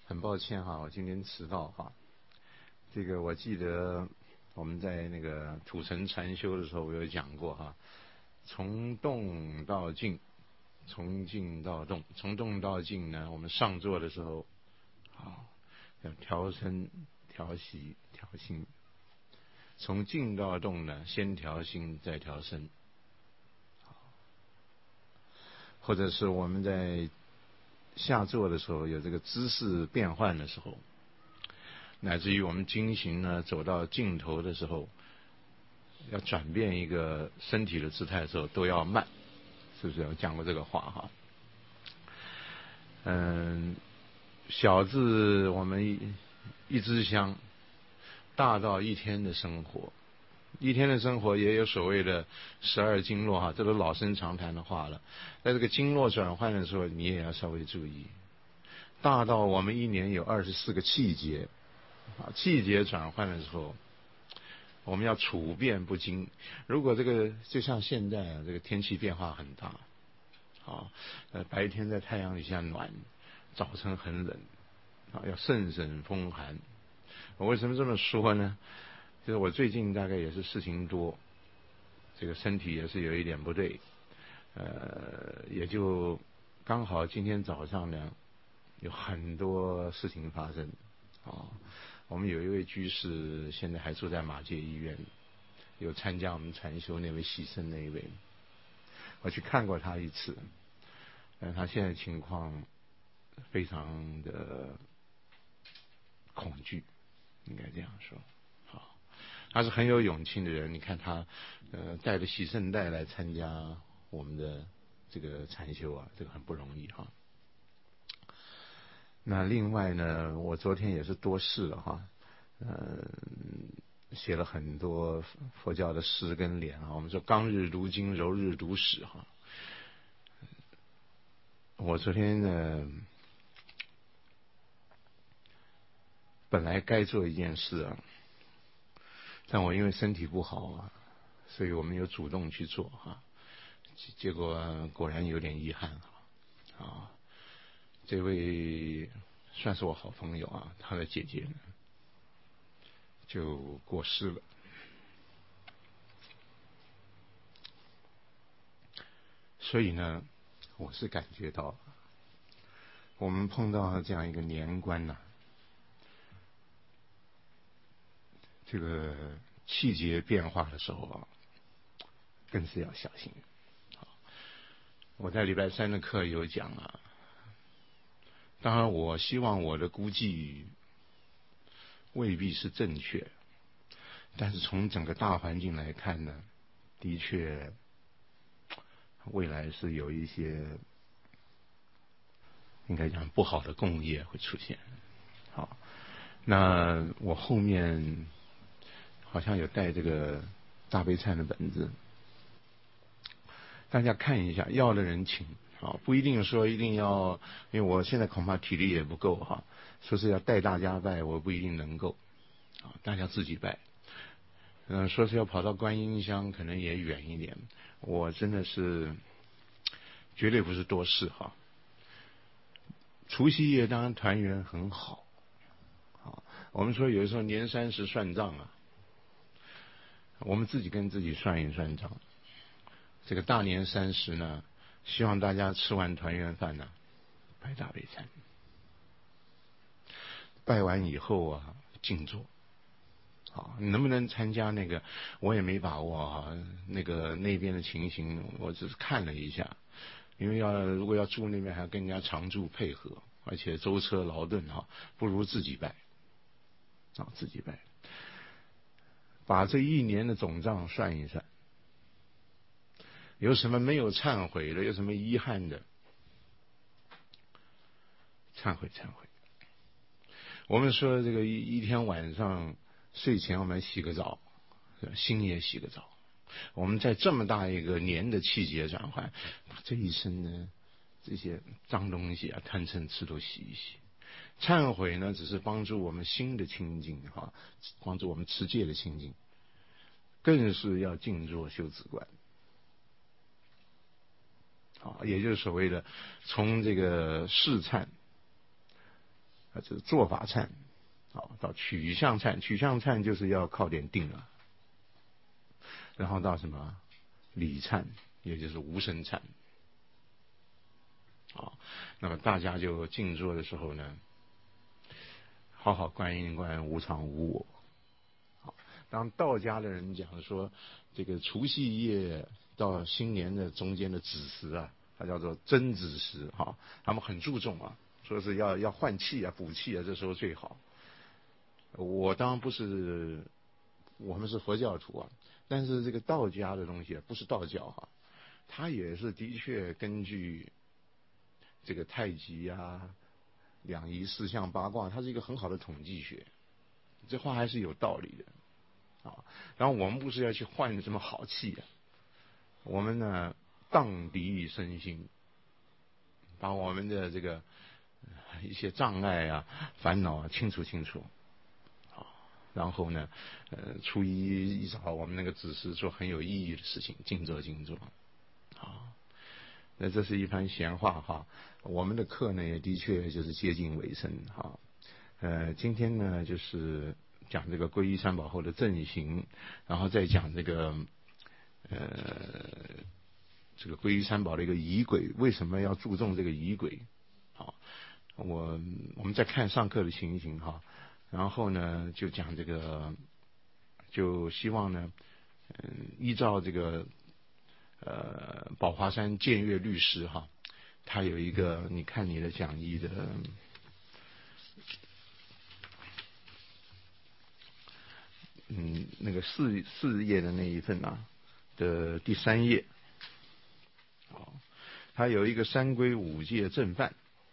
很抱歉哈，我今天迟到哈。这个我记得我们在那个土城禅修的时候，我有讲过哈，从动到静，从静到动，从动到静呢，我们上座的时候，要调身、调息、调心；从静到动呢，先调心再调身。或者是我们在下坐的时候有这个姿势变换的时候，乃至于我们经行呢走到尽头的时候，要转变一个身体的姿态的时候都要慢，是不是？我讲过这个话哈。小至我们一支香，大到一天的生活。一天的生活也有所谓的12经络哈，这都老生常谈的话了。在这个经络转换的时候，你也要稍微注意。大到我们一年有24个气节，气节转换的时候，我们要处变不惊。如果这个就像现在这个天气变化很大，白天在太阳底下暖，早晨很冷，要甚省风寒。我为什么这么说呢？就是我最近大概也是事情多，这个身体也是有一点不对，也就刚好今天早上呢，有很多事情发生。我们有一位居士现在还住在马偕医院，有参加我们禅修那位牺牲那一位，我去看过他一次，但他现在情况非常的恐惧，应该这样说。他是很有勇气的人，你看他带着洗肾袋来参加我们的这个禅修啊，这个很不容易哈。那另外呢，我昨天也是多事了哈，写了很多佛教的诗跟联啊，我们说刚日读经，柔日读史哈。我昨天呢，本来该做一件事啊，但我因为身体不好啊，所以我没有主动去做哈。结果果然有点遗憾啊。这位算是我好朋友啊，他的姐姐呢就过世了。所以呢，我是感觉到我们碰到这样一个年关呢，这个气节变化的时候啊，更是要小心。我在礼拜3的课有讲啊，当然我希望我的估计未必是正确，但是从整个大环境来看呢，的确未来是有一些应该讲不好的共业会出现。好，那我后面好像有带这个大悲忏的本子，大家看一下，要的人请。不一定说一定要，因为我现在恐怕体力也不够哈，说是要带大家拜，我不一定能够。大家自己拜。说是要跑到观音乡，可能也远一点。我真的是绝对不是多事哈。除夕夜当然团圆很好。我们说有的时候年30算账啊，我们自己跟自己算一算账。这个大年30呢，希望大家吃完团圆饭呢，拜大悲忏。拜完以后啊，静坐。你能不能参加那个我也没把握啊，那边的情形我只是看了一下，因为如果要住那边还要跟人家常住配合，而且舟车劳顿不如自己拜。自己拜，把这一年的总账算一算，有什么没有忏悔的，有什么遗憾的，忏悔。我们说这个一天晚上睡前我们洗个澡，心也洗个澡。我们在这么大一个年的气节转换，把这一生呢这些脏东西啊贪嗔痴都洗一洗。忏悔呢只是帮助我们心的清净帮助我们持戒的清净，更是要静坐修止观。也就是所谓的从这个试忏这是做法忏，好，到取向忏，取向忏就是要靠点定了，然后到什么理忏，也就是无生忏。好，那么大家就静坐的时候呢，好好观一观无常无我。好，当道家的人讲说，这个除夕夜到新年的中间的子时啊，它叫做真子时，哈，他们很注重啊，说是要换气啊、补气啊，这时候最好。我当然不是，我们是佛教徒啊，但是这个道家的东西不是道教哈，它也是的确根据这个太极啊、两仪四象八卦，它是一个很好的统计学，这话还是有道理的啊。然后我们不是要去换什么好气啊，我们呢荡涤身心，把我们的这个一些障碍啊、烦恼啊清除清除。然后呢，初一早我们那个子时做很有意义的事情，静坐静坐，啊，那这是一番闲话哈。我们的课呢也的确就是接近尾声哈。今天呢就是讲这个皈依三宝后的正行，然后再讲这个这个皈依三宝的一个仪轨，为什么要注重这个仪轨？好，我们再看上课的情形哈。然后呢，就讲这个，就希望呢，依照这个宝华山建岳律师哈，他有一个，你看你的讲义的，那个四页的那一份啊的第3页，好，他有一个三规五戒正犯，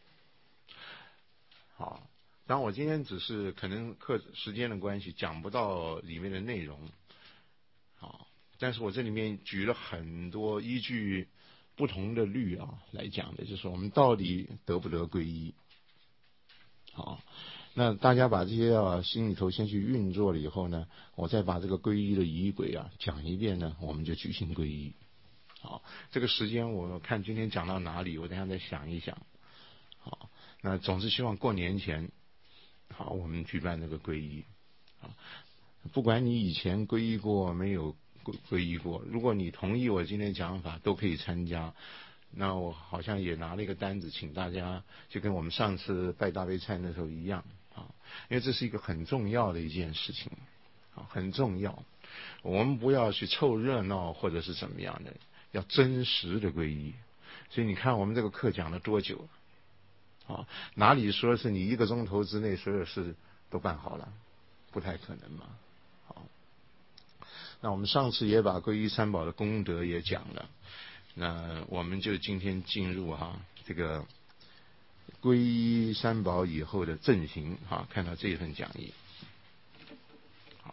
好。当然，我今天只是可能课时间的关系，讲不到里面的内容，好，但是我这里面举了很多依据不同的律啊来讲的，就是我们到底得不得皈依，好，那大家把这些心里头先去运作了以后呢，我再把这个皈依的仪轨啊讲一遍呢，我们就举行皈依。好，这个时间我看今天讲到哪里，我等一下再想一想。好，那总是希望过年前。好，我们举办这个皈依，啊，不管你以前皈依过没有皈依过，如果你同意我今天讲法，都可以参加。那我好像也拿了一个单子，请大家就跟我们上次拜大悲忏的时候一样啊，因为这是一个很重要的一件事情，啊，很重要。我们不要去凑热闹或者是怎么样的，要真实的皈依。所以你看我们这个课讲了多久？啊，哪里说是你1个钟头之内所有事都办好了？不太可能嘛。好，那我们上次也把皈依三宝的功德也讲了，那我们就今天进入这个皈依三宝以后的正行看到这一份讲义。好，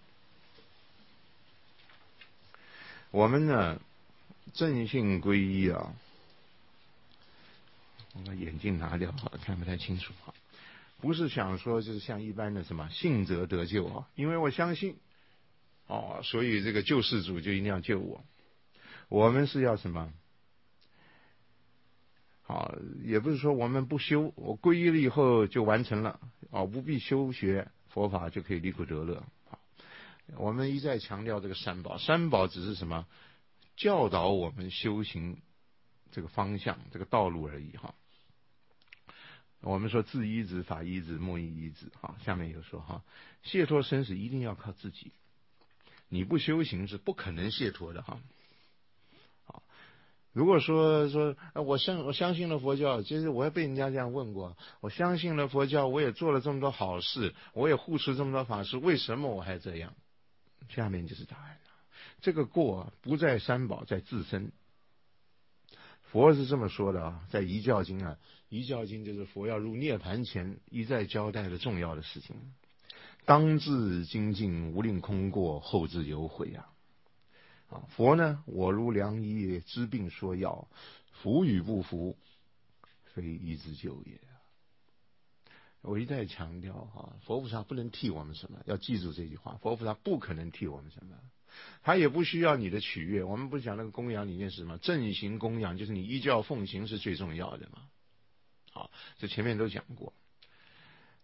我们呢正信皈依我把眼镜拿掉看不太清楚不是想说就是像一般的什么信则得救因为我相信所以这个救世主就一定要救我。我们是要什么？也不是说我们不修，我皈依了以后就完成了不必修学佛法就可以离苦得乐。我们一再强调这个三宝，三宝只是什么？教导我们修行这个方向这个道路而已我们说自依止、法依止、莫依依止下面有说解脱生死一定要靠自己，你不修行是不可能解脱的如果说我相信了佛教，其实我也被人家这样问过，我相信了佛教，我也做了这么多好事，我也护持这么多法师，为什么我还这样？下面就是答案了，这个过不在三宝，在自身。佛是这么说的在遗教经遗教经就是佛要入涅盘前一再交代的重要的事情。当自精进，无令空过，后自有悔佛呢，我如良医，知病说药，服与不服，非医之救也我一再强调佛菩萨不能替我们什么，要记住这句话，佛菩萨不可能替我们什么，他也不需要你的取悦。我们不是讲那个供养里面是什么？正行供养就是你依教奉行是最重要的嘛。这前面都讲过。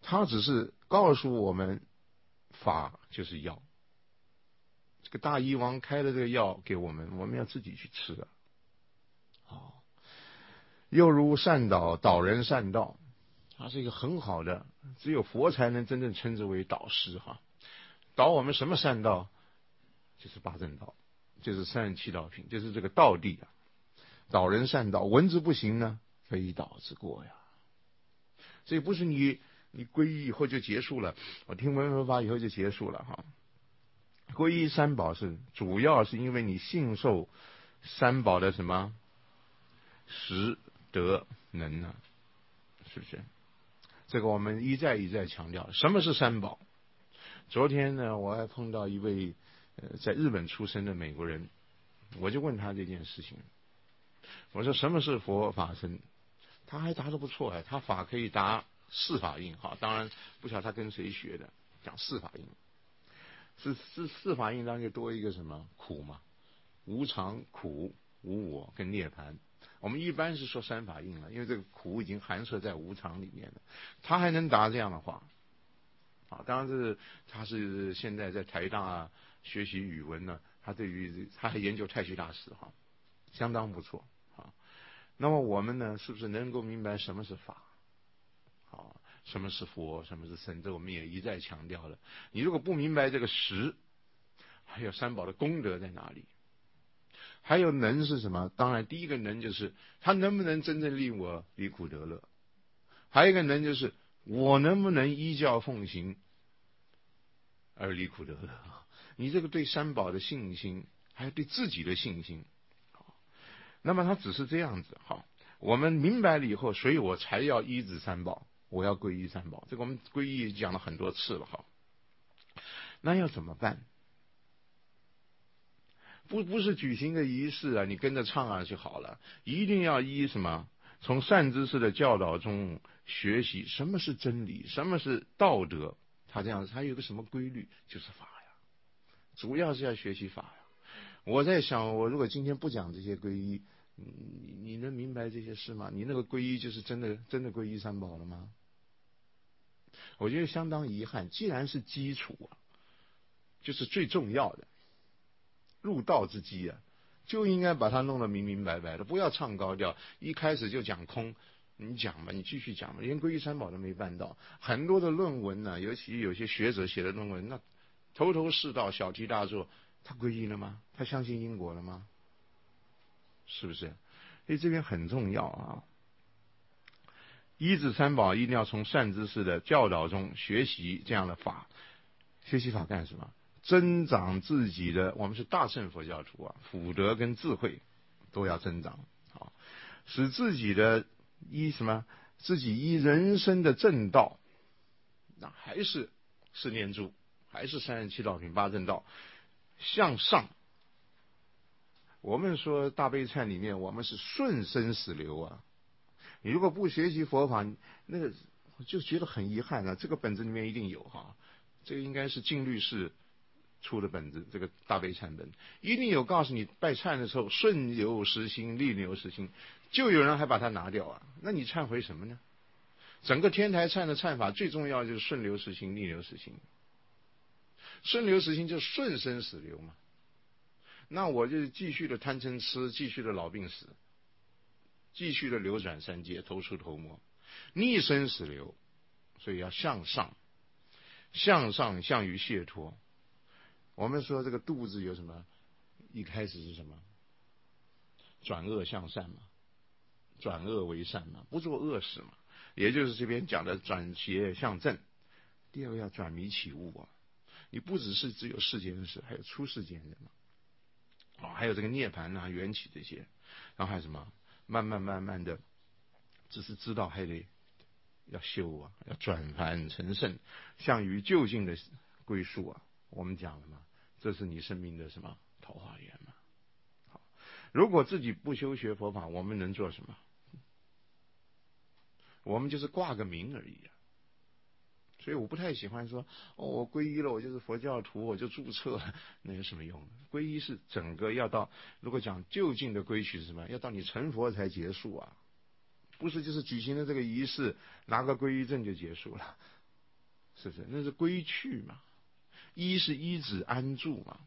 他只是告诉我们，法就是药。这个大医王开了这个药给我们，我们要自己去吃的。好，又如善导，导人善道，它是一个很好的，只有佛才能真正称之为导师哈。导我们什么善道？就是八正道，就是37道品，就是这个道地啊。导人善道，闻之不行呢，非导之过呀。所以不是你皈依以后就结束了，我听闻佛法以后就结束了哈。皈依三宝是主要是因为你信受三宝的什么实德能啊，是不是？这个我们一再强调，什么是三宝？昨天呢，我还碰到一位在日本出生的美国人，我就问他这件事情，我说什么是佛法僧？他还答得不错哎，他法可以答四法印哈，当然不晓得他跟谁学的，讲四法印。四法印当中就多一个什么苦嘛，无常、苦、无我跟涅槃。我们一般是说三法印了，因为这个苦已经含摄在无常里面了。他还能答这样的话，啊，当然他是现在在台大学习语文呢，他还研究太虚大师哈，相当不错啊。那么我们呢，是不是能够明白什么是法？好，什么是佛，什么是僧？这我们也一再强调了。你如果不明白这个实，还有三宝的功德在哪里？还有能是什么？当然，第一个能就是他能不能真正令我离苦得乐；还有一个能就是我能不能依教奉行而离苦得乐。你这个对三宝的信心，还有对自己的信心，那么他只是这样子。好，我们明白了以后，所以我才要依止三宝，我要皈依三宝。这个我们皈依讲了很多次了。好，那要怎么办？不是举行个仪式啊，你跟着唱啊就好了。一定要依什么？从善知识的教导中学习什么是真理，什么是道德。他这样子，他有个什么规律？就是法呀。主要是要学习法呀。我在想，我如果今天不讲这些皈依，你能明白这些事吗？你那个皈依就是真的皈依三宝了吗？我觉得相当遗憾。既然是基础啊，就是最重要的入道之基啊，就应该把它弄得明明白白的，不要唱高调，一开始就讲空。你讲吧，你继续讲吧，连皈依三宝都没办到。很多的论文呢，尤其有些学者写的论文，那头头是道，小题大做。他皈依了吗？他相信因果了吗？是不是？所以这边很重要啊。依止三宝一定要从善知识的教导中学习这样的法。学习法干什么？增长自己的，我们是大乘佛教徒啊，福德跟智慧都要增长。好，使自己的什么？自己依人生的正道，那还是四念住，还是37道品八正道，向上。我们说大悲忏里面，我们是顺生死流啊。你如果不学习佛法，那个就觉得很遗憾啊。这个本子里面一定有哈，这个应该是净律寺出的本子，这个大悲忏本一定有告诉你，拜忏的时候顺流实心，逆流实心，就有人还把它拿掉啊。那你忏悔什么呢？整个天台忏的忏法最重要就是顺流实心，逆流实心。顺流实心就是顺生死流嘛。那我就继续的贪嗔痴，继续的老病死，继续的流转三界，头出头没，逆生死流。所以要向上，向上向于解脱。我们说这个度字有什么？一开始是什么？转恶向善嘛，转恶为善嘛，不做恶事嘛，也就是这边讲的转邪向正。第二个要转迷起悟啊，你不只有世间的事，还有出世间人嘛，还有这个涅槃啊、缘起这些，然后还有什么？慢慢的，只是知道还得要修啊，要转凡成圣，向于究竟的归宿啊。我们讲了嘛，这是你生命的什么桃花源嘛。好，如果自己不修学佛法，我们能做什么？我们就是挂个名而已啊。所以我不太喜欢说我皈依了，我就是佛教徒，我就注册，那有什么用？皈依是整个要到，如果讲究竟的归曲是什么？要到你成佛才结束啊，不是就是举行了这个仪式，拿个皈依证就结束了。 是不是？那是归去嘛，依是依止安住嘛，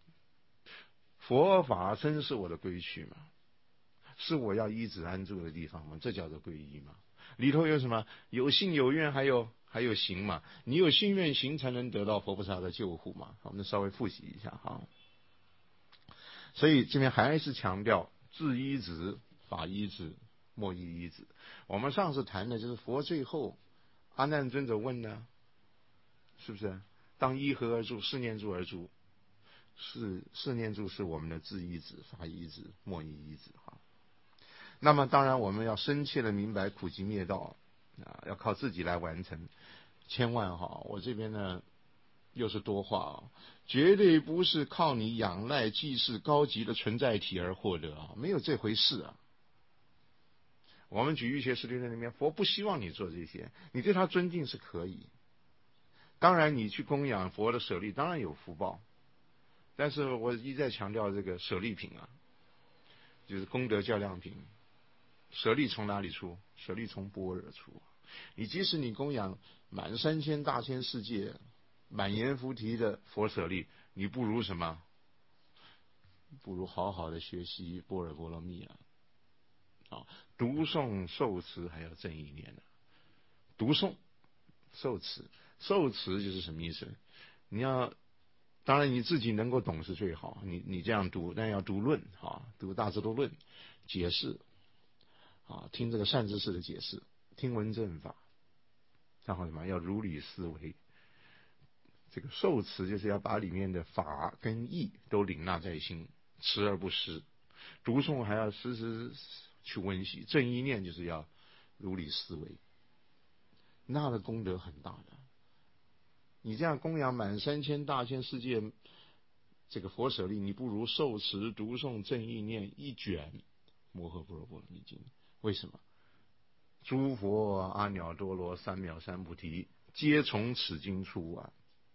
佛法真是我的归去嘛，是我要依止安住的地方嘛，这叫做皈依嘛。里头有什么？有信有愿，还有行嘛。你有信愿行，才能得到佛菩萨的救护嘛。我们稍微复习一下哈。所以这边还是强调自依止、法依止、莫依依止。我们上次谈的就是佛最后阿难尊者问呢，是不是？当依何而住？四念住而住。四念住是我们的自依止、法依止、莫依依止哈。那么当然我们要深切的明白苦集灭道啊，要靠自己来完成。千万哈，我这边呢又是多话啊，绝对不是靠你仰赖祭祀高级的存在体而获得啊，没有这回事啊。我们举玉学师弟论里面，佛不希望你做这些，你对他尊敬是可以。当然你去供养佛的舍利当然有福报，但是我一再强调这个舍利品啊，就是功德较量品。舍利从哪里出？舍利从般若出。你即使你供养满3000大千世界满阎浮提的佛舍利，你不如什么？不如好好的学习般若波罗蜜啊！读诵受持还要正意念呢。读诵、受持就是什么意思？你要当然你自己能够懂是最好，你这样读，但要读论啊，读大智度论解释啊，听这个善知识的解释，听闻正法，然后什么？要如理思维。这个受持就是要把里面的法跟义都领纳在心，持而不失。读诵还要时时去温习。正意念就是要如理思维，那的功德很大的。你这样供养满3000大千世界这个佛舍利，你不如受持读诵正意念一卷摩诃般若波罗蜜经。为什么？诸佛阿耨多罗三藐三菩提皆从此经出啊！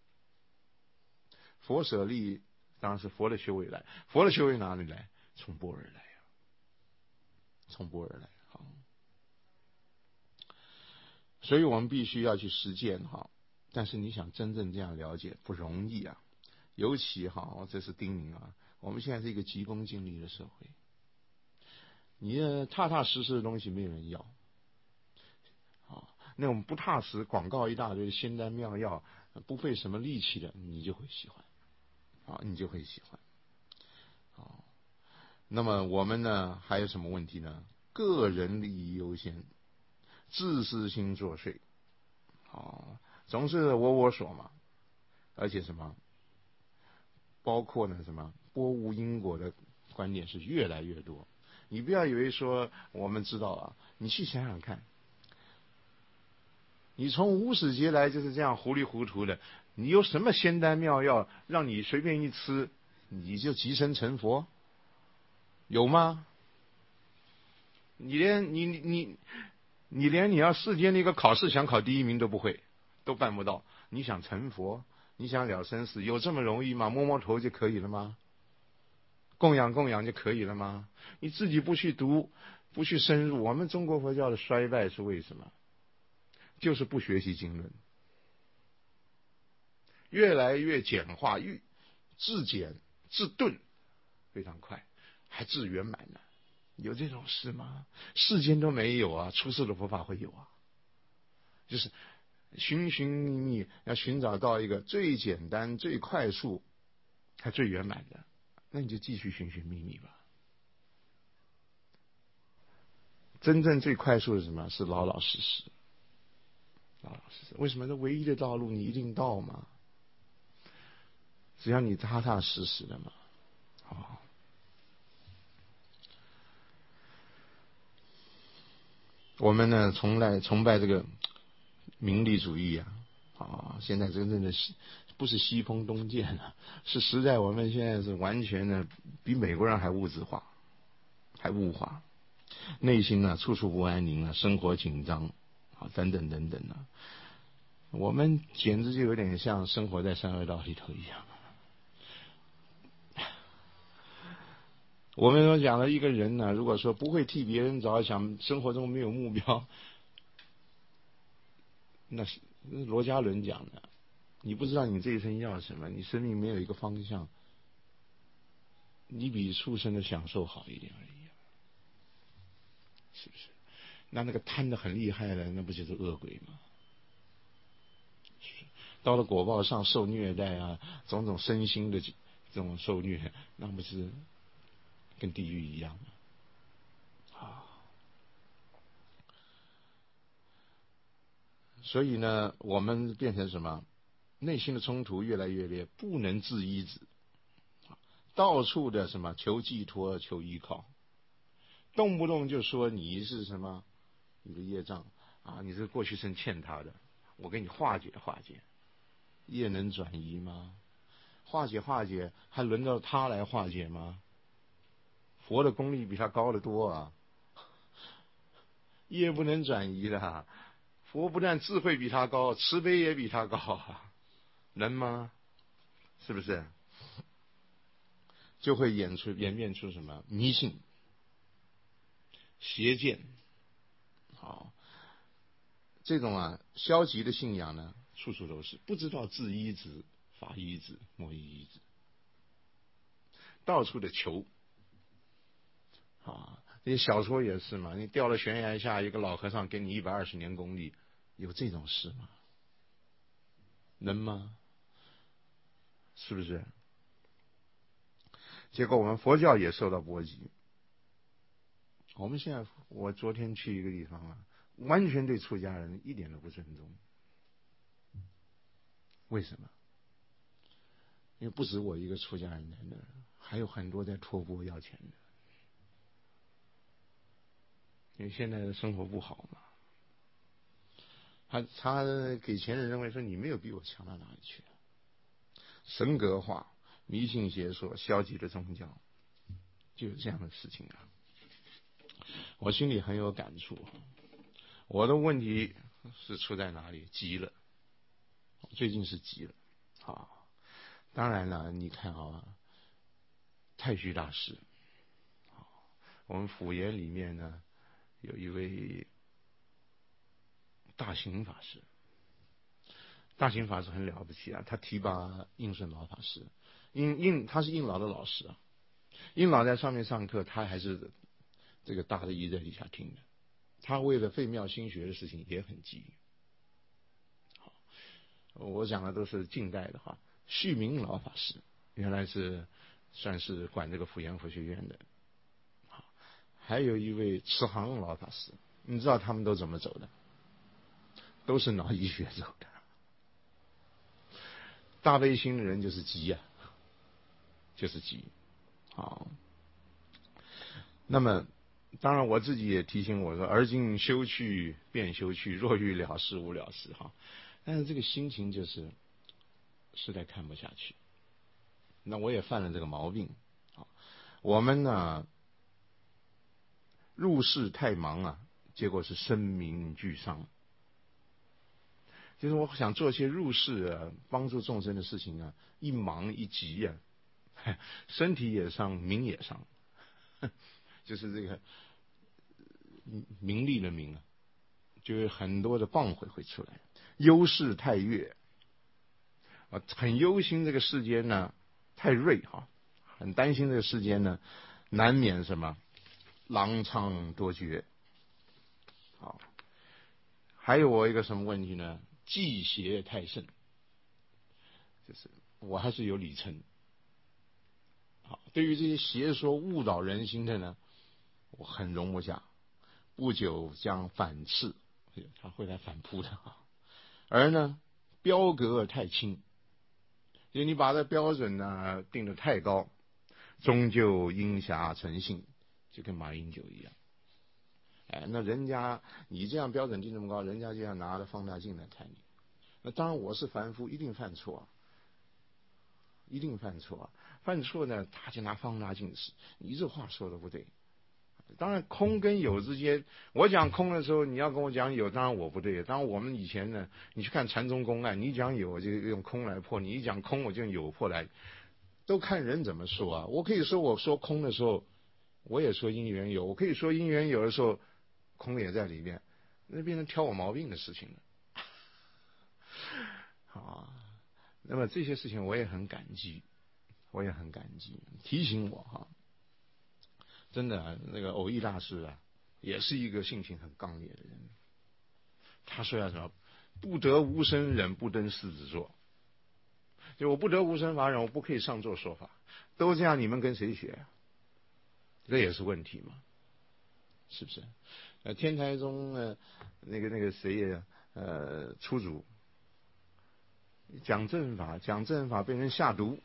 佛舍利当然是佛的修为来，佛的修为哪里来？从般若来啊，从般若来。好，所以我们必须要去实践哈。但是你想真正这样了解不容易啊，尤其哈，这是叮咛啊，我们现在是一个急功近利的社会，你踏踏实实的东西没有人要啊，那种不踏实广告一大堆仙丹妙药不费什么力气的，你就会喜欢啊，你就会喜欢啊。那么我们呢还有什么问题呢？个人利益优先，自私心作祟啊，总是我所嘛，而且什么，包括呢什么波无因果的观念是越来越多。你不要以为说我们知道啊，你去想想看，你从无始劫来就是这样糊里糊涂的，你有什么仙丹妙药让你随便一吃你就即身成佛？有吗？你连你要世间的一个考试想考第一名都不会，都办不到。你想成佛，你想了生死，有这么容易吗？摸摸头就可以了吗？供养供养就可以了吗？你自己不去读，不去深入，我们中国佛教的衰败是为什么？就是不学习经论，越来越简化，自简自顿非常快，还自圆满呢。有这种事吗？世间都没有啊，出世的佛法会有啊。就是寻寻觅觅，要寻找到一个最简单、最快速、还最圆满的，那你就继续寻寻觅觅吧。真正最快速的是什么？是老老实实，老老实实。为什么？这唯一的道路你一定到吗？只要你踏踏实实的嘛。好。我们呢，从来崇拜这个名利主义啊，现在真正的不是西风东渐了，是实在我们现在是完全的比美国人还物质化，还物化，内心呢处处不安宁啊，生活紧张啊，等等等等啊，我们简直就有点像生活在三恶道里头一样。我们所讲的一个人呢，如果说不会替别人着想，生活中没有目标， 那是罗家伦讲的，你不知道你这一生要什么，你生命没有一个方向，你比畜生的享受好一点而已，是不是？那个贪得很厉害的，那不就是恶鬼吗？到了果报上受虐待啊，种种身心的这种受虐，那不是跟地狱一样吗？啊！所以呢，我们变成什么？内心的冲突越来越烈，不能自医治，到处的什么求寄托、求依靠，动不动就说你是什么，你的业障啊，你是过去生欠他的，我给你化解化解。业能转移吗？化解化解，还轮到他来化解吗？佛的功力比他高得多啊！业不能转移的，佛不但智慧比他高，慈悲也比他高啊，能吗？是不是？就会演变出什么迷信、邪见，好，这种消极的信仰呢，处处都是，不知道自医治、法医治、莫医治，到处的求。啊，这些小说也是嘛，你掉了悬崖下，一个老和尚给你120年功力，有这种事吗？能吗？是不是？结果我们佛教也受到波及。我们现在，我昨天去一个地方完全对出家人一点都不尊重。为什么？因为不止我一个出家人在那儿，还有很多在托钵要钱的。因为现在的生活不好嘛，他给钱人认为说你没有比我强到哪里去，神格化、迷信邪说、消极的宗教，就有这样的事情啊。我心里很有感触。我的问题是出在哪里？急了，最近是急了。好，当然了，你看太虚大师，我们普贤里面呢有一位大行法师。大行法师很了不起啊，他提拔应顺老法师，他是应老的老师啊，应老在上面上课，他还是这个大的一在底下听的。他为了废庙兴学的事情也很急。好，我讲的都是近代的话。旭明老法师原来是算是管这个普贤佛学院的。好，还有一位慈航老法师，你知道他们都怎么走的？都是脑医学走的。大悲心的人就是急啊，就是急。好，那么当然我自己也提醒我说，而今休去便休去，若欲了事无了事哈。但是这个心情就是实在看不下去。那我也犯了这个毛病。我们呢入世太忙结果是声名俱丧。就是我想做些入世帮助众生的事情一忙一急身体也伤，名也伤，就是这个名利的名就是很多的谤悔会出来。忧世太悦很忧心这个世间呢太锐很担心这个世间呢难免什么狼疮多绝。好，还有我一个什么问题呢？忌邪太甚，就是我还是有理称。好，对于这些邪说误导人心的呢，我很容不下，不久将反斥，他会来反扑的而呢，标格太轻，因为你把这标准呢定得太高，终究因狭成性，就跟马英九一样。那人家你这样标准定这么高，人家就要拿着放大镜来看你。那当然我是凡夫，一定犯错一定犯错犯错呢他就拿放大镜使你这话说的不对。当然空跟有之间，我讲空的时候你要跟我讲有，当然我不对。当然我们以前呢，你去看禅宗公案，你讲有我就用空来破，你一讲空我就用有破来，都看人怎么说我可以说我说空的时候我也说因缘有，我可以说因缘有的时候空也在里面，那变成挑我毛病的事情了。 那么这些事情我也很感激，我也很感激，提醒我哈，真的啊，那个偶益大师啊，也是一个性情很刚烈的人。他说要什么？不得无生忍，不登狮子座。就我不得无生法忍，我不可以上座说法。都这样，你们跟谁学啊？这也是问题嘛，是不是？天台宗那个谁也出主讲正法被人下毒，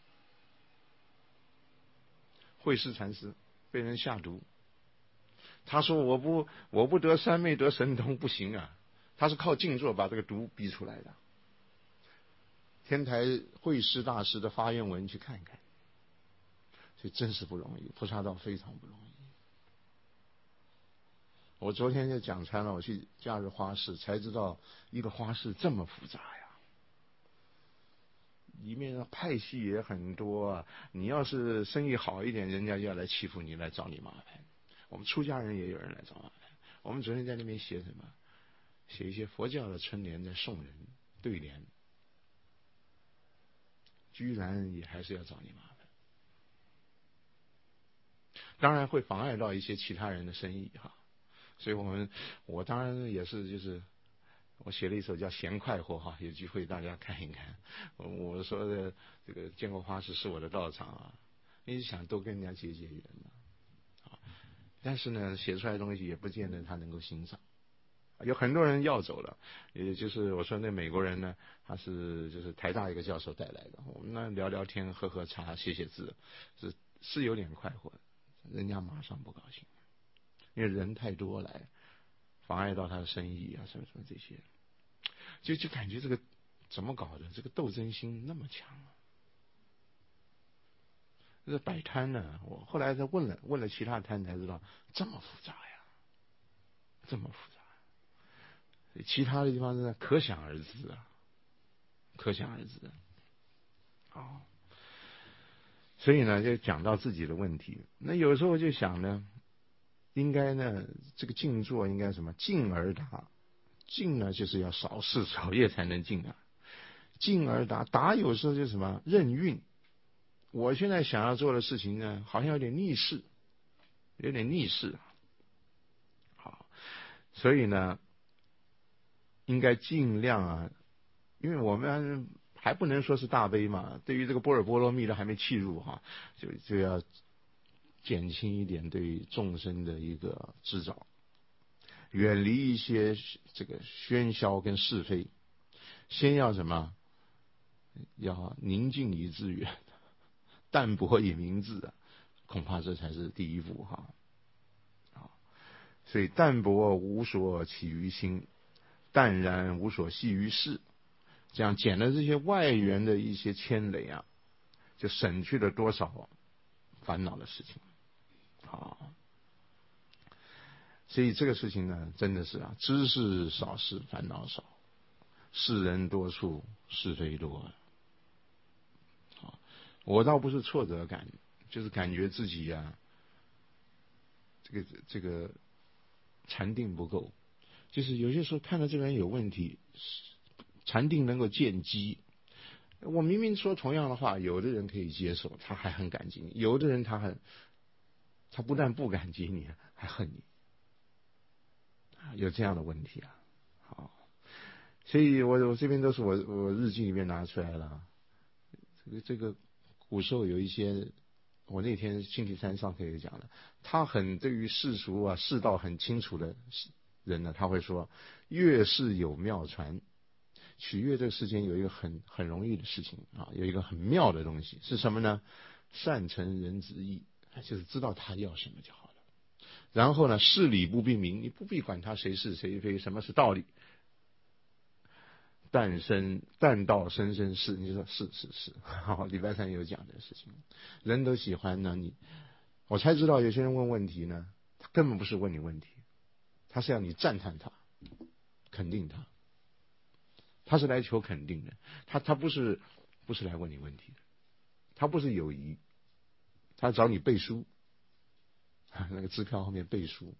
慧师禅师被人下毒。他说我不得三昧得神通不行啊，他是靠静坐把这个毒逼出来的。天台慧师大师的发愿文去看看，所以真是不容易，菩萨道非常不容易。我昨天就讲参了，我去假日花市才知道一个花市这么复杂呀，里面的派系也很多啊。你要是生意好一点，人家就要来欺负你，来找你麻烦。我们出家人也有人来找麻烦。我们昨天在那边写什么？写一些佛教的春联在送人对联，居然也还是要找你麻烦。当然会妨碍到一些其他人的生意哈。所以我当然也是就是我写了一首叫《闲快活》哈，有机会大家看一看。我说的这个建国花市是我的道场啊，一直想多跟人家结缘嘛。但是呢，写出来的东西也不见得他能够欣赏。有很多人要走了，也就是我说那美国人呢，他就是台大一个教授带来的，我们那聊聊天、喝喝茶、写写字，是有点快活，人家马上不高兴，因为人太多来，妨碍到他的生意啊，什么什么这些，就感觉这个怎么搞的？这个斗争心那么强啊！这摆摊呢，我后来再问了其他摊才知道，这么复杂呀，这么复杂。其他的地方呢，可想而知啊，可想而知。好，所以呢，就讲到自己的问题。那有时候就想呢，应该呢，这个静坐应该什么？静而达。静呢，就是要少事少业才能静啊。静而达，达有时候就是什么？任运。我现在想要做的事情呢，好像有点逆势，有点逆势。好，所以呢，应该尽量啊，因为我们还不能说是大悲嘛，对于这个般若波罗蜜都还没契入哈，就要减轻一点对众生的一个制造，远离一些这个喧嚣跟是非，先要什么？要宁静以致远，淡泊以明志啊，恐怕这才是第一步哈。所以淡泊无所起于心，淡然无所系于事，这样减了这些外缘的一些牵累啊，就省去了多少烦恼的事情。好，所以这个事情呢，真的是啊，知识少事烦恼少，世人多处是非多。好，我倒不是挫折感，就是感觉自己啊，这个禅定不够，就是有些时候看到这个人有问题，禅定能够见机。我明明说同样的话，有的人可以接受，他还很感激你；有的人他不但不感激你，还恨你，有这样的问题啊。好，所以我这边都是我日记里面拿出来了。这个古时候有一些，我那天星期三上课也讲了，他很对于世俗啊世道很清楚的人呢，他会说越是有妙传。取悦这个世间有一个很容易的事情啊，有一个很妙的东西是什么呢？善成人之意，就是知道他要什么就好了。然后呢，事理不必明，你不必管他谁是谁非，什么是道理。但道生生世，你就说是。好，礼拜三有讲这个事情，人都喜欢呢。我才知道有些人问问题呢，他根本不是问你问题，他是要你赞叹他，肯定他。他是来求肯定的，他不是来问你问题的，他不是友谊，他找你背书，那个支票后面背书，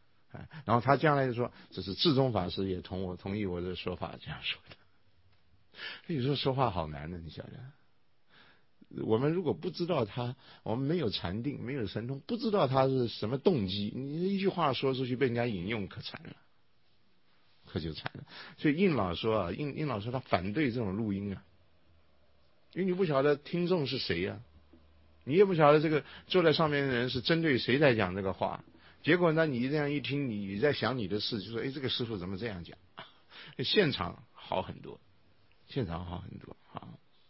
然后他将来就说，这是智宗法师也同意我的说法这样说的。 有时候说话好难的，你想想。我们如果不知道他，我们没有禅定，没有神通，不知道他是什么动机，你一句话说出去被人家引用，可惨了，可就惨了。所以应老说啊，应老说他反对这种录音啊，因为你不晓得听众是谁呀、你也不晓得这个坐在上面的人是针对谁在讲这个话。结果呢，你这样一听，你在想你的事，就说：“哎，这个师傅怎么这样讲？”现场好很多，现场好很多啊。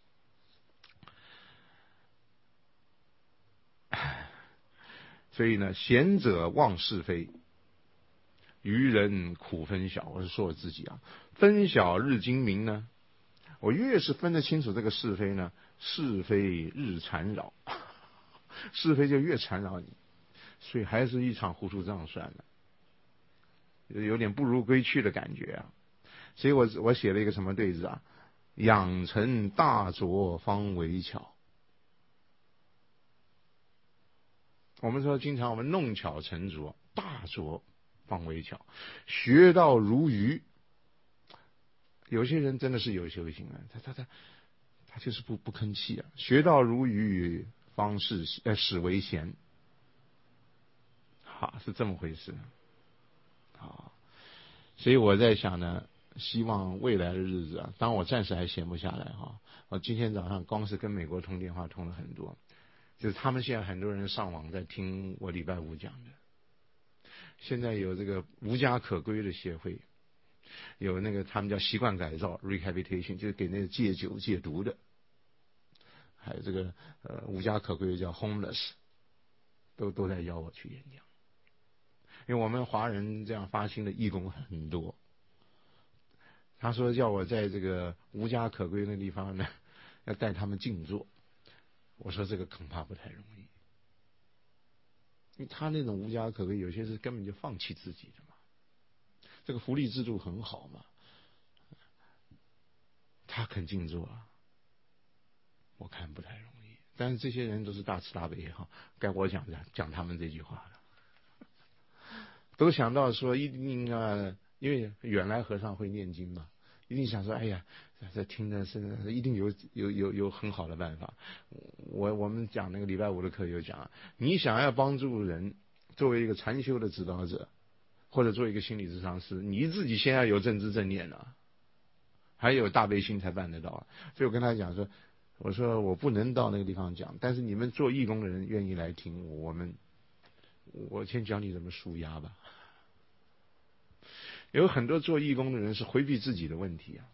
所以呢，贤者忘是非，愚人苦分晓。我是说我自己啊，分晓日精明呢，我越是分得清楚这个是非呢，是非日缠绕，是非就越缠绕你，所以还是一场糊涂账算了，有点不如归去的感觉啊。所以我写了一个什么对子啊？养成大拙方为巧。我们说经常我们弄巧成拙，大拙方为巧，学到如愚。有些人真的是有修行啊，他就是不吭气啊。学到如愚，方是始为贤。好，是这么回事。好，所以我在想呢，希望未来的日子啊，当我暂时还闲不下来哈，我今天早上光是跟美国通电话通了很多，就是他们现在很多人上网在听我礼拜五讲的。现在有这个无家可归的协会，有那个他们叫习惯改造 rehabilitation， 就是给那个戒酒戒毒的，还有这个无家可归的叫 homeless， 都在邀我去演讲。因为我们华人这样发心的义工很多，他说叫我在这个无家可归的地方呢，要带他们静坐。我说这个恐怕不太容易，因为他那种无家可归，有些是根本就放弃自己的嘛。这个福利制度很好嘛，他肯静坐啊，我看不太容易。但是这些人都是大慈大悲哈，该我讲他们这句话了。都想到说一定啊，因为远来和尚会念经嘛，一定想说，哎呀，这听的是一定有很好的办法。我们讲那个礼拜五的课有讲，你想要帮助人，作为一个禅修的指导者，或者做一个心理咨商师，你自己先要有正知正念啊，还有大悲心才办得到啊。所以我跟他讲说，我说我不能到那个地方讲，但是你们做义工的人愿意来听，我先教你怎么舒压吧。有很多做义工的人是回避自己的问题啊，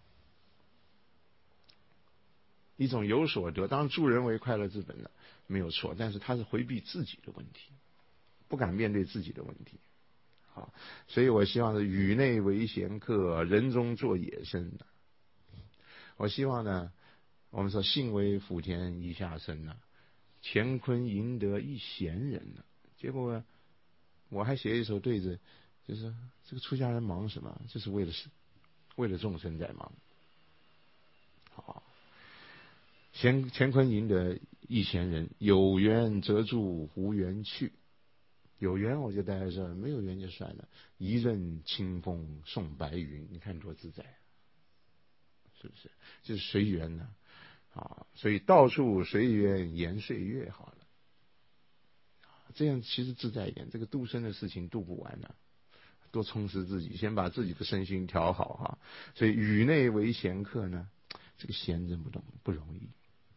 一种有所得，当然助人为快乐之本的没有错，但是他是回避自己的问题，不敢面对自己的问题。好，所以我希望是宇内为贤客，人中做野生的。我希望呢，我们说信为福田一下生呢，乾坤赢得一贤人呢。结果我还写一首对子，就是这个出家人忙什么？就是为了众生在忙。好，乾坤赢得一贤人，有缘则住，无缘去。有缘我就待在这儿，没有缘就算了。一任清风送白云，你看多自在，是不是？就是随缘呢。啊，所以到处随缘延岁月好了。这样其实自在一点，这个度生的事情度不完呢、多充实自己，先把自己的身心调好哈。所以宇内为贤客呢，这个贤真不容易。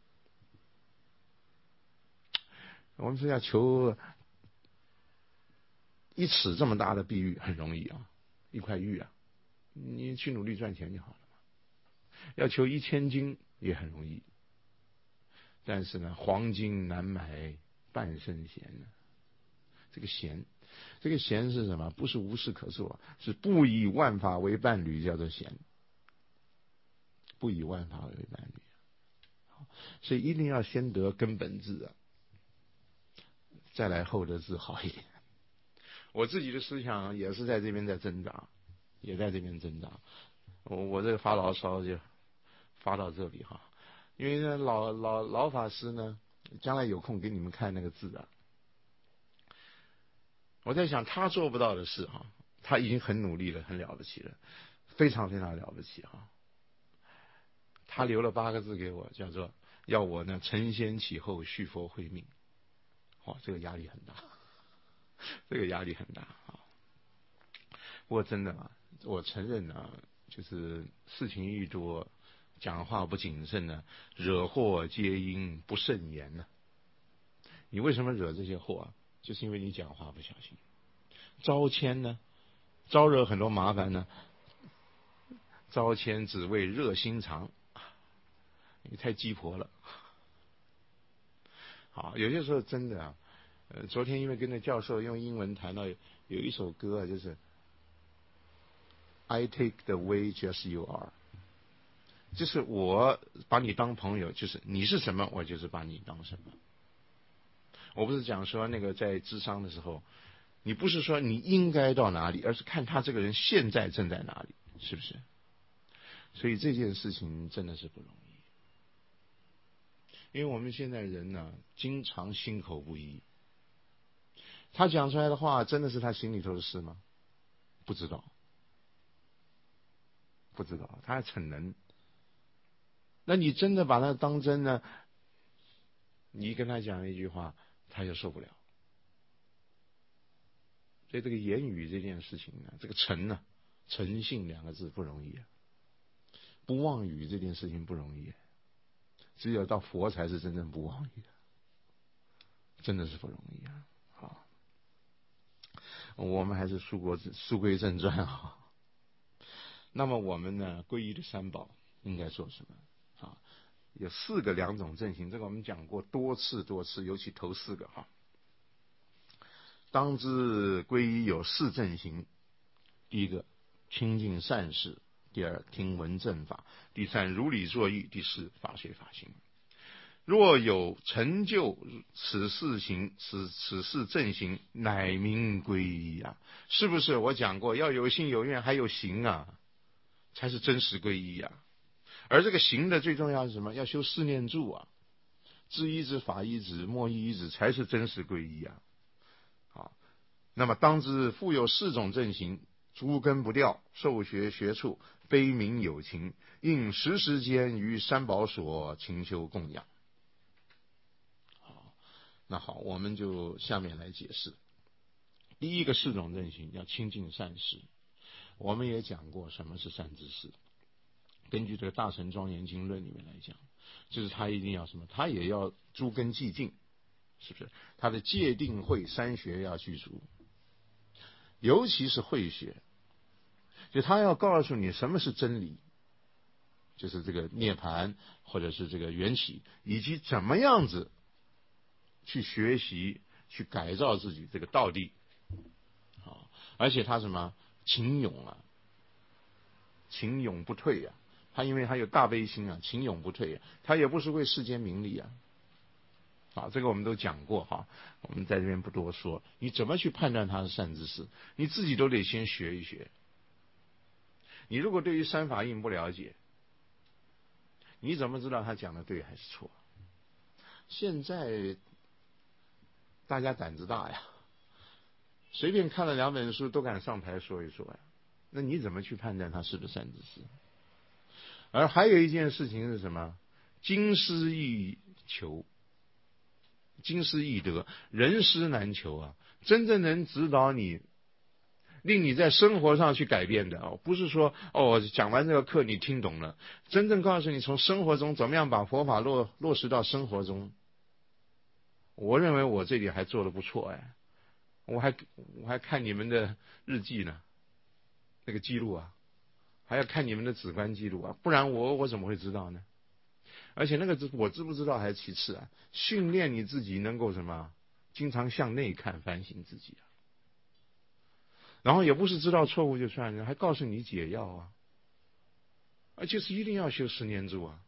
我们说要求一尺这么大的碧玉很容易啊，一块玉啊，你去努力赚钱就好了嘛。要求1000斤也很容易，但是呢，黄金难买半生闲呢。这个闲是什么？不是无事可做，是不以万法为伴侣，叫做闲。不以万法为伴侣，所以一定要先得根本智啊，再来厚德智好一点。我自己的思想也是在这边在挣扎，也在这边挣扎。我这个发牢骚就发到这里哈，因为呢老法师呢，将来有空给你们看那个字啊。我在想他做不到的事哈，他已经很努力了，很了不起了，非常非常了不起哈。 他留了8个字给我，叫做要我呢承先启后，续佛慧命。哇，这个压力很大，这个压力很大啊。不过真的啊，我承认啊，就是事情一多，讲话不谨慎呢，惹祸皆因不慎言呢。你为什么惹这些祸啊？就是因为你讲话不小心。招迁呢，招惹很多麻烦呢，招迁只为热心肠，你太鸡婆了。好，有些时候真的啊，昨天因为跟那教授用英文谈到有一首歌啊，就是 I take the way just you are， 就是我把你当朋友，就是你是什么，我就是把你当什么。我不是讲说那个在咨商的时候，你不是说你应该到哪里，而是看他这个人现在正在哪里，是不是？所以这件事情真的是不容易，因为我们现在人呢，经常心口不一。他讲出来的话，真的是他心里头的事吗？不知道，不知道，他还逞能。那你真的把他当真呢？你跟他讲一句话，他就受不了。所以这个言语这件事情呢，这个诚呢，诚信2个字不容易啊。不妄语这件事情不容易，只有到佛才是真正不妄语，真的是不容易啊。好，我们还是书归正传啊。那么我们呢，皈依的三宝应该做什么啊？有2种正行，这个我们讲过多次，尤其头4个哈。当知皈依有4正行：第一个，亲近善事；第二，听闻正法；第三，如理作意；第4，法随法行。若有成就此4行，此4正行，乃名皈依啊！是不是？我讲过，要有心有愿，还有行啊，才是真实皈依啊。而这个行的最重要是什么？要修4念住啊，知一止，法一止，默一一止，才是真实皈依啊。好，那么当知复有4种正行，诸根不掉，受学学处，非名有情，应时时间于三宝所勤修供养。好，那好，我们就下面来解释。第一个4种正行要亲近善事，我们也讲过什么是善知识。根据这个《大乘庄严经论》里面来讲，就是他一定要什么？他也要诸根寂静，是不是？他的戒定慧3学要具足，尤其是慧学，就他要告诉你什么是真理，就是这个涅槃或者是这个缘起，以及怎么样子去学习、去改造自己这个道地。好，而且他什么勤勇啊，勤勇不退啊。他因为他有大悲心啊，勤勇不退啊，他也不是为世间名利啊。好，这个我们都讲过哈，我们在这边不多说。你怎么去判断他是善知识？你自己都得先学一学。你如果对于三法印不了解，你怎么知道他讲的对还是错？现在大家胆子大呀，随便看了2本书都敢上台说一说呀。那你怎么去判断他是不是善知识？而还有一件事情是什么？经师易求，经师易得，人师难求啊！真正能指导你，令你在生活上去改变的哦，不是说讲完这个课你听懂了，真正告诉你从生活中怎么样把佛法落实到生活中。我认为我这里还做得不错哎，我还看你们的日记呢，那个记录啊。还要看你们的止观记录啊，不然我怎么会知道呢？而且那个我知不知道还是其次啊，训练你自己能够什么，经常向内看，反省自己啊。然后也不是知道错误就算了，还告诉你解药啊，而且是一定要修10念住啊，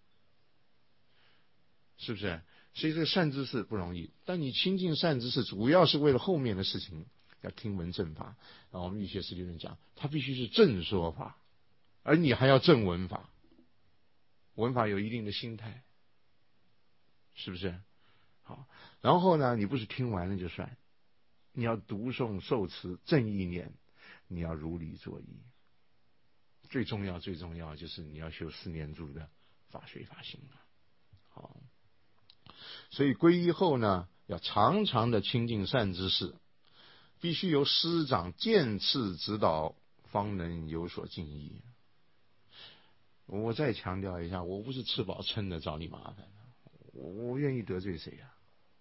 是不是？所以这个善知识不容易，但你亲近善知识，主要是为了后面的事情，要听闻正法。然后我们密学师理论讲，它必须是正说法。而你还要正闻法，闻法有一定的心态，是不是？好，然后呢，你不是听完了就算，你要读诵受持正意念，你要如理作意。最重要就是你要修4念住的法随法行啊。好，所以皈依后呢，要常常的亲近善知识，必须由师长渐次指导，方能有所进益。我再强调一下，我不是吃饱撑的找你麻烦，我愿意得罪谁啊？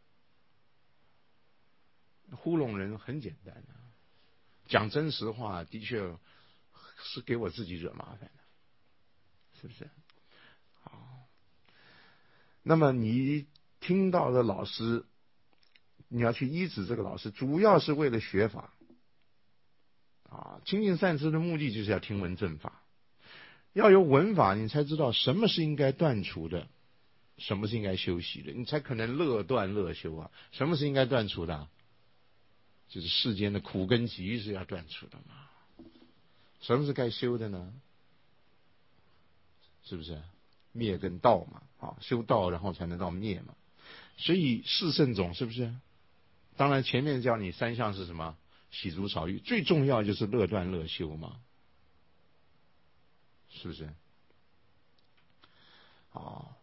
糊弄人很简单啊，讲真实话的确是给我自己惹麻烦的，是不是？好，那么你听到的老师，你要去依止这个老师，主要是为了学法啊。亲近善知的目的就是要听闻正法，要有闻法，你才知道什么是应该断除的，什么是应该修习的，你才可能乐断乐修啊。什么是应该断除的啊？就是世间的苦根集是要断除的嘛。什么是该修的呢？是不是灭跟道嘛？啊，修道然后才能到灭嘛。所以四圣种是不是？当然前面教你三项是什么？洗足少欲，最重要就是乐断乐修嘛，是不是？啊，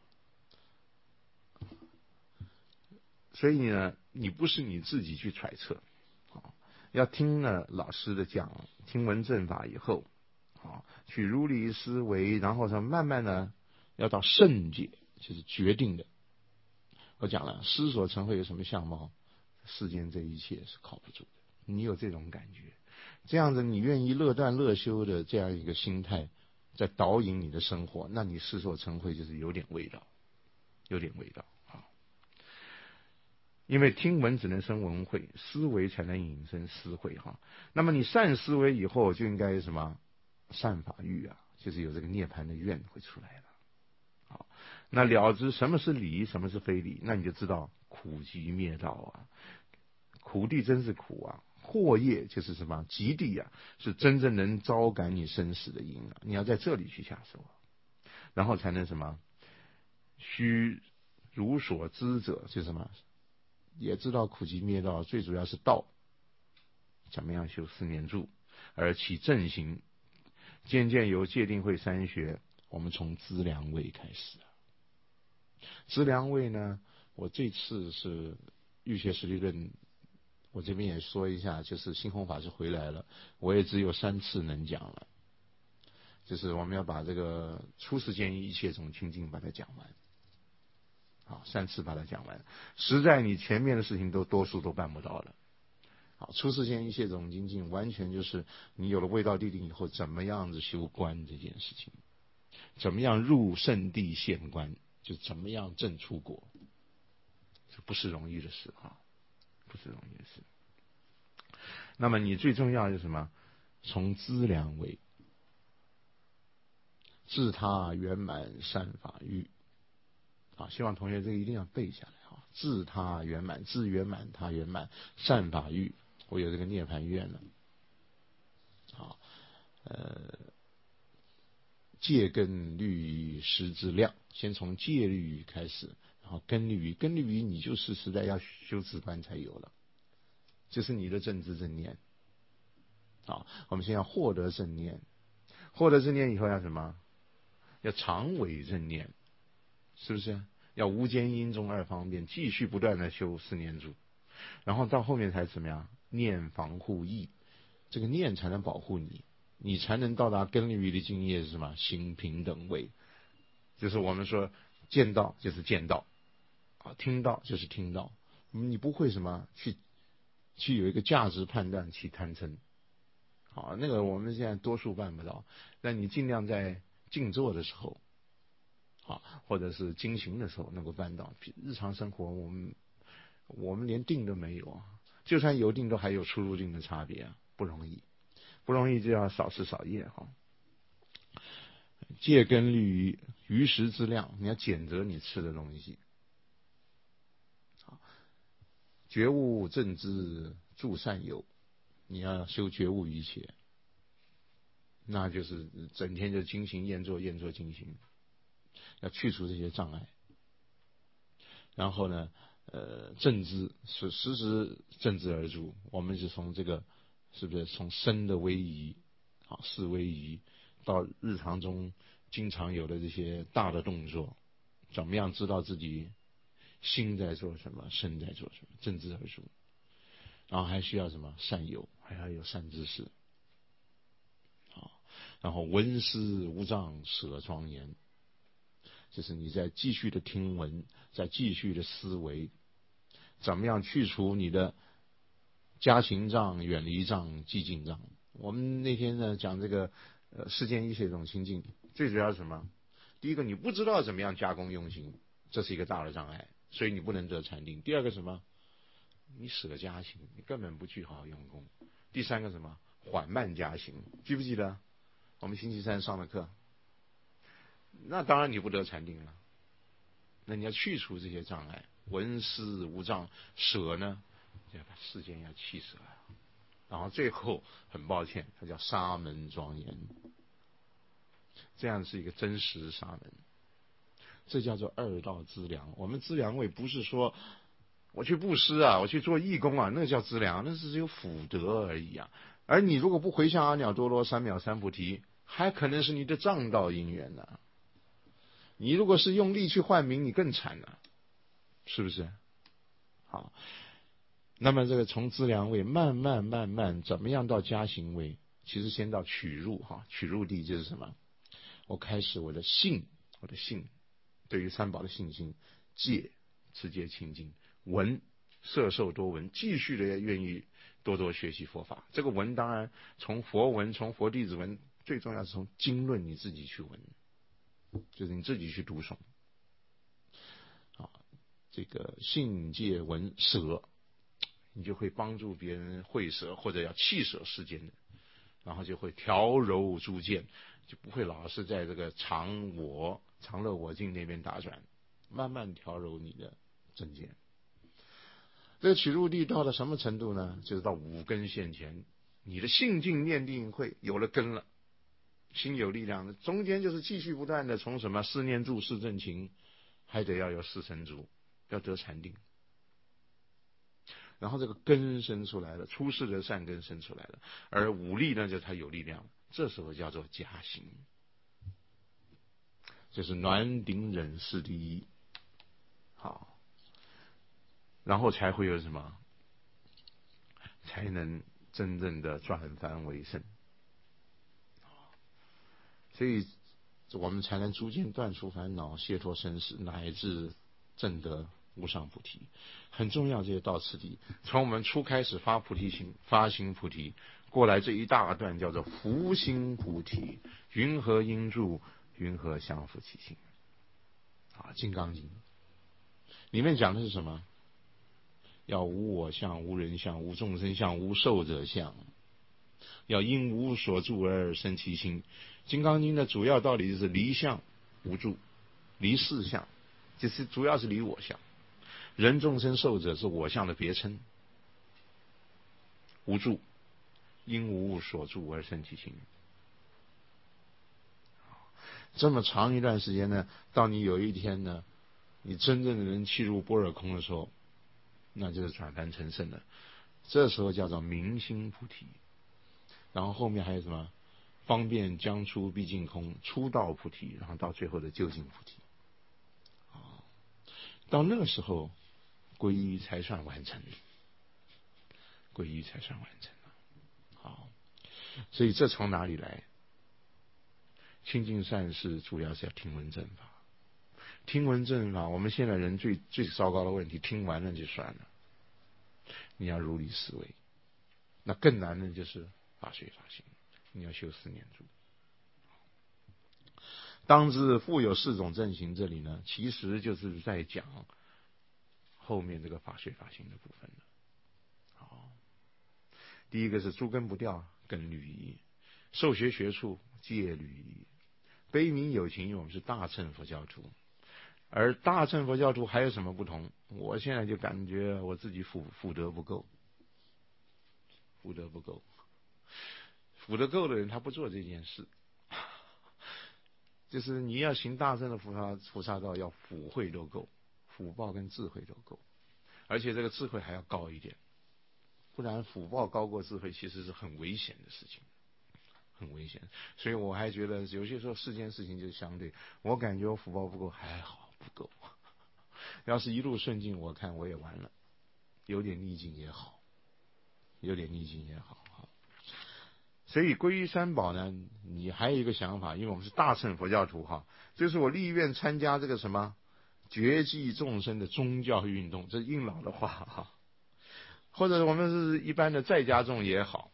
所以呢，你不是你自己去揣测，要听了老师的讲，听闻正法以后，去如理思维，然后慢慢的要到圣界，就是决定的。我讲了，师所成会有什么相貌？世间这一切是靠不住的。你有这种感觉，这样子你愿意乐断乐修的这样一个心态，在导引你的生活，那你师所成会就是有点味道，有点味道啊。因为听闻只能生闻慧，思维才能引生思慧哈。那么你善思维以后，就应该什么？善法欲啊，就是有这个涅槃的愿会出来了。好，那了知什么是理，什么是非理，那你就知道苦集灭道啊。苦地真是苦啊，祸业就是什么？极地啊，是真正能招感你生死的因啊。你要在这里去下手，然后才能什么？须如所知者，是什么？也知道苦集灭道，最主要是道，怎么样修四念住，而起正行，渐渐由戒定慧三学，我们从资粮位开始啊。资粮位呢，我这次是欲学实力论，我这边也说一下，就是星空法师回来了，我也只有3次能讲了，就是我们要把这个初世间一切种清净把它讲完。好，3次把它讲完，实在你前面的事情多数都办不到了。好，出世间一切种精进，完全就是你有了味道地定以后，怎么样子修观这件事情，怎么样入圣地现观，就怎么样证出果，这不是容易的事啊，不是容易的事。那么你最重要的是什么？从资粮为自他圆满善法欲。好，希望同学这个一定要背下来啊！自他圆满，自圆满，他圆满，善法欲，我有这个涅槃愿了。好，戒根律仪识之量，先从戒律仪开始，然后根律仪，根律仪你就是实在要修止观才有了，就是你的正知正念。好，我们先要获得正念，获得正念以后要什么？要常为正念，是不是？要无间因中二方便，继续不断的修四念住，然后到后面才怎么样？念防护意，这个念才能保护你，你才能到达根律仪的境界是什么？行平等位，就是我们说见到就是见到啊，听到就是听到，你不会什么去有一个价值判断去贪嗔。好，那个我们现在多数办不到，但你尽量在静坐的时候，或者是精行的时候能够办到。日常生活我们连定都没有啊，就算有定都还有出入定的差别啊，不容易，不容易就要少吃少业哈。戒根律仪余食之量，你要检择你吃的东西。觉悟正知助善友，你要修觉悟一切，那就是整天就精行验作验作精行，要去除这些障碍。然后呢，正知是时时正知而住，我们是从这个是不是从身的威仪，事威仪到日常中经常有的这些大的动作，怎么样知道自己心在做什么，身在做什么，正知而出。然后还需要什么善友，还要有善知识。然后闻思无障，舍庄严，就是你在继续的听闻，在继续的思维，怎么样去除你的加行障、远离障、寂静障。我们那天呢讲这个世间一切种清净，最主要是什么？第一个，你不知道怎么样加工用心，这是一个大的障碍，所以你不能得禅定。第二个什么？你舍加行，你根本不去好好用功。第三个什么？缓慢加行，记不记得？我们星期三上的课，那当然你不得禅定了。那你要去除这些障碍，闻思无障，舍呢，就要把世间要弃舍了。然后最后很抱歉，它叫沙门庄严，这样是一个真实沙门，这叫做二道资粮。我们资粮位不是说我去布施啊，我去做义工啊，那叫资粮，那是只有福德而已啊。而你如果不回向阿耨多罗三藐三菩提，还可能是你的障道因缘呢。你如果是用力去换名，你更惨了，是不是？好，那么这个从资粮位慢慢怎么样到加行位？其实先到取入哈，取入地就是什么？我开始我的信，对于三宝的信心，戒持戒清净，闻摄受多闻，继续的愿意多多学习佛法。这个闻当然从佛闻，从佛弟子闻，最重要是从经论你自己去闻，就是你自己去读诵。啊，这个信戒闻舍，你就会帮助别人会舍或者要弃舍世间的，然后就会调柔诸见，就不会老是在这个常乐我净那边打转，慢慢调柔你的正见。这个取入地到了什么程度呢？就是到五根现前，你的信净念定慧有了根了，心有力量了，中间就是继续不断的从什么四念住、四正勤，还得要有四神足，要得禅定。然后这个根生出来了，出世的善根生出来了，而五力呢，就它有力量，这时候叫做加行，就是暖顶忍是第一。好，然后才会有什么？才能真正的转凡为圣。所以我们才能逐渐断除烦恼，解脱生死，乃至证得无上菩提。很重要，这些到此地，从我们初开始发菩提心，发心菩提过来，这一大段叫做福心菩提，云何应住，云何降伏其心。啊，《金刚经》里面讲的是什么？要无我相，无人相，无众生相，无寿者相。要因无所住而生其心。《金刚经》的主要道理就是离相无住，离事相，就是主要是离我相。人众生寿者是我相的别称。无住，因无所住而生其心。这么长一段时间呢，到你有一天呢，你真正的能契入般若空的时候，那就是转凡成圣了。这时候叫做明心菩提。然后后面还有什么？方便将出毕竟空，出道菩提，然后到最后的究竟菩提。到那个时候，皈依才算完成。皈依才算完成了。好，所以这从哪里来？清净善事主要是要听闻正法。听闻正法，我们现在人最糟糕的问题，听完了就算了。你要如理思维，那更难的就是法随法行。你要修四念住。当知复有四种正行，这里呢，其实就是在讲后面这个法随法行的部分了。好，第一个是诸根不掉，根律仪；受学学处，戒律仪；悲悯有情，我们是大乘佛教徒。而大乘佛教徒还有什么不同？我现在就感觉我自己福德不够，福德不够。福德够的人，他不做这件事。就是你要行大乘的菩萨道，要福慧都够，福报跟智慧都够，而且这个智慧还要高一点，不然福报高过智慧，其实是很危险的事情， 很危险。所以我还觉得有些时候世间事情就是相对，我感觉我福报不够，还好不够。要是一路顺境，我看我也完了，有点逆境也好，有点逆境也好。所以皈依三宝呢，你还有一个想法，因为我们是大乘佛教徒哈，就是我立愿参加这个什么觉济众生的宗教运动，这是应老的话哈。或者我们是一般的在家众也好，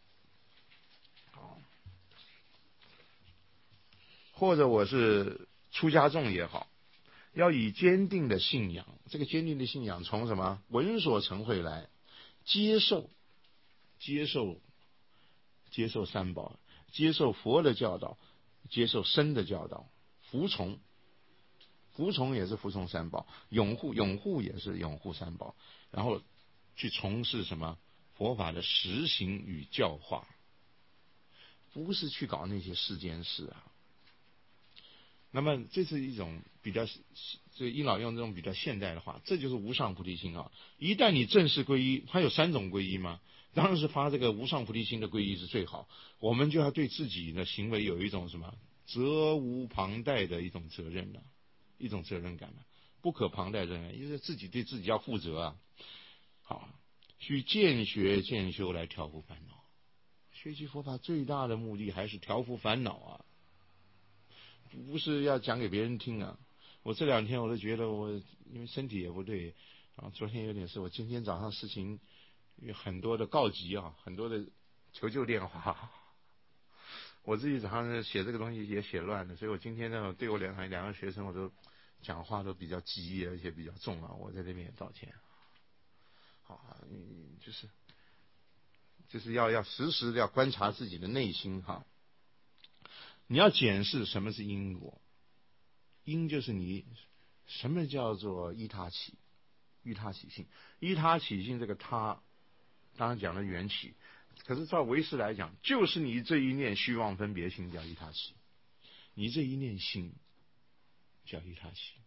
或者我是出家众也好，要以坚定的信仰，这个坚定的信仰从什么闻所成会来，接受三宝，接受佛的教导，接受僧的教导，服从也是服从三宝，拥护也是拥护三宝，然后去从事什么佛法的实行与教化，不是去搞那些世间事啊。那么这是一种比较，这应老用这种比较现代的话，这就是无上菩提心啊。一旦你正式皈依，它有3种皈依吗？当然是发这个无上菩提心的皈依是最好。我们就要对自己的行为有一种什么责无旁贷的一种责任了，一种责任感了，不可旁贷责任，因为自己对自己要负责啊。好，需渐学渐修来调伏烦恼。学习佛法最大的目的还是调伏烦恼啊，不是要讲给别人听啊。我这2天我都觉得我因为身体也不对啊，昨天有点事，我今天早上事情有很多的告急啊，很多的求救电话。我自己早上写这个东西也写乱了，所以我今天呢，对我两个学生我都讲话都比较急，而且比较重啊，我在这边也道歉。好，就是要时时的要观察自己的内心哈。你要检视什么是因果，因就是你什么叫做依他起，依他起性，依他起性这个他，当然讲了缘起，可是照唯识来讲，就是你这一念虚妄分别心叫依他起，你这一念心叫依他起。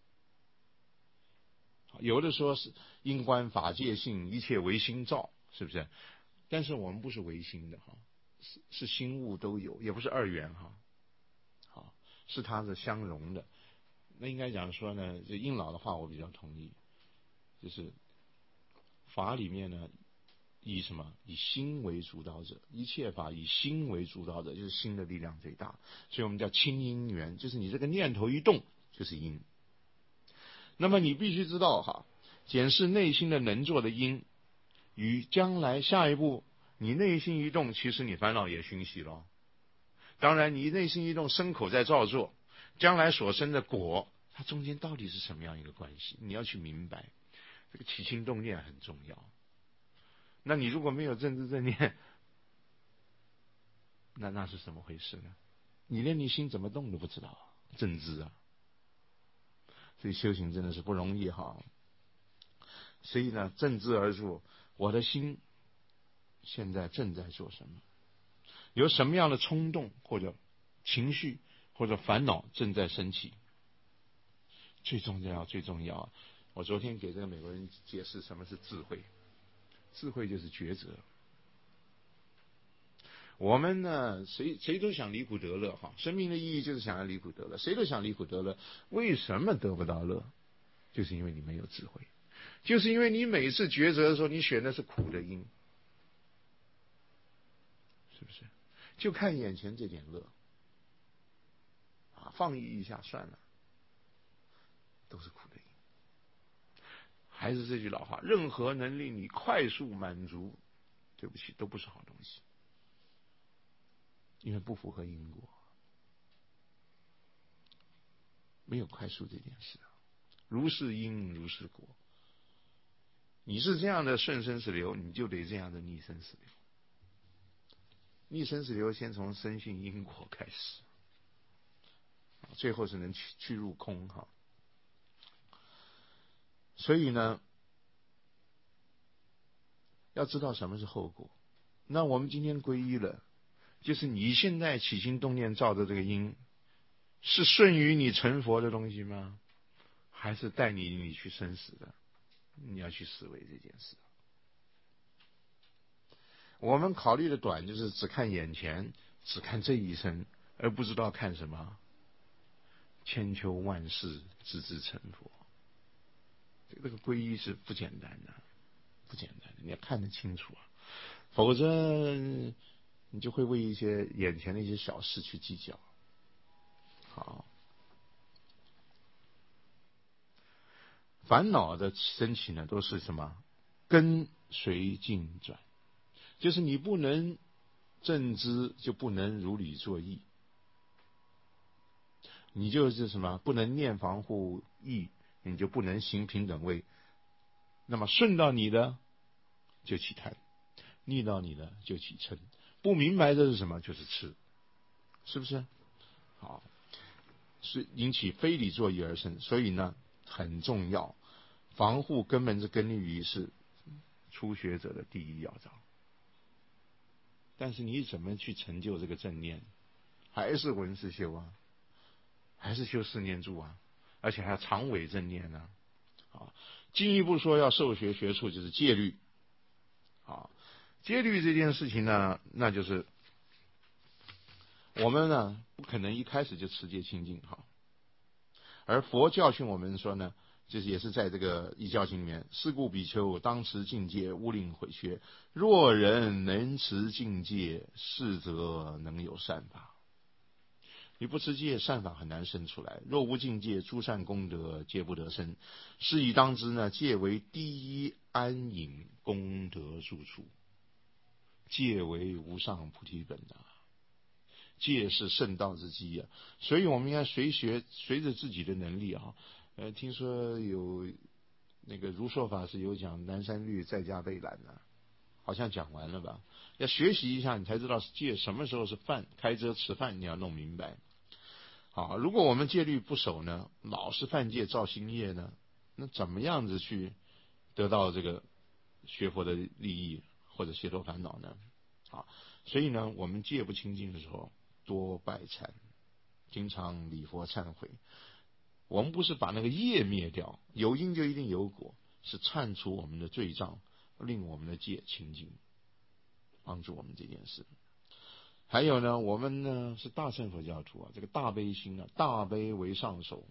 有的说是因观法界性，一切唯心造，是不是？但是我们不是唯心的哈，是心物都有，也不是二元哈，好，是它是相融的。那应该讲说呢，这应老的话我比较同意，就是法里面呢，以什么？以心为主导者，一切法以心为主导者，就是心的力量最大，所以我们叫清因缘，就是你这个念头一动就是因。那么你必须知道哈，检视内心的能做的因，与将来下一步你内心一动，其实你烦恼也熏习了。当然你内心一动，身口在照做，将来所生的果，它中间到底是什么样一个关系，你要去明白。这个起心动念很重要。那你如果没有正知正念，那是什么回事呢？你连你心怎么动都不知道，正知啊。所以修行真的是不容易哈。所以呢，正知而住，我的心现在正在做什么？有什么样的冲动或者情绪或者烦恼正在升起？最重要，我昨天给这个美国人解释什么是智慧，智慧就是抉择。我们呢，谁都想离苦得乐哈，生命的意义就是想要离苦得乐，谁都想离苦得乐。为什么得不到乐？就是因为你没有智慧，就是因为你每次抉择的时候，你选的是苦的因，是不是？就看眼前这点乐啊，放逸一下算了，都是苦的因。还是这句老话，任何能令你快速满足，对不起，都不是好东西，因为不符合因果，没有快速这件事。如是因如是果，你是这样的顺生死流，你就得这样的逆生死流。逆生死流先从深信因果开始，最后是能去入空哈。所以呢，要知道什么是后果。那我们今天皈依了，就是你现在起心动念造的这个因，是顺于你成佛的东西吗？还是带你去生死的？你要去思维这件事。我们考虑的短，就是只看眼前， 只看这一生，而不知道看什么千秋万世，直至成佛。这个皈依是不简单的，不简单的，你要看得清楚啊，否则你就会为一些眼前的一些小事去计较。好，烦恼的升起呢，都是什么？跟随境转，就是你不能正知，就不能如理作意。你就是什么？不能念防护义，你就不能行平等位。那么顺到你的就起贪，逆到你的就起嗔。不明白这是什么，就是痴，是不是？好，是引起非理作意而生，所以呢很重要。防护根本是根利于是初学者的第一要招。但是你怎么去成就这个正念？还是闻思修啊，还是修四念住啊，而且还要常伪正念呢。啊，进一步说要受学学处就是戒律。啊，戒律这件事情呢，那就是我们呢不可能一开始就持戒清净哈。而佛教训我们说呢，就是也是在这个《易教经》里面，是故比丘当持境界，勿令毁缺。若人能持境界，是则能有善法。你不持戒，善法很难生出来。若无境界，诸善功德皆不得生。是以当知呢，戒为第一安隐功德住处，戒为无上菩提本啊。戒是圣道之基啊，所以我们应该随着自己的能力啊。听说有那个如说法师有讲南山律在家备览啊，好像讲完了吧？要学习一下，你才知道戒什么时候是犯，开遮持犯，你要弄明白。好，如果我们戒律不守呢，老是犯戒造新业呢，那怎么样子去得到这个学佛的利益或者解脱烦恼呢？啊，所以呢，我们戒不清净的时候，多拜忏，经常礼佛忏悔。我们不是把那个业灭掉，有因就一定有果，是忏除我们的罪障，令我们的戒清净，帮助我们这件事。还有呢，我们呢是大乘佛教徒啊，这个大悲心啊，大悲为上首，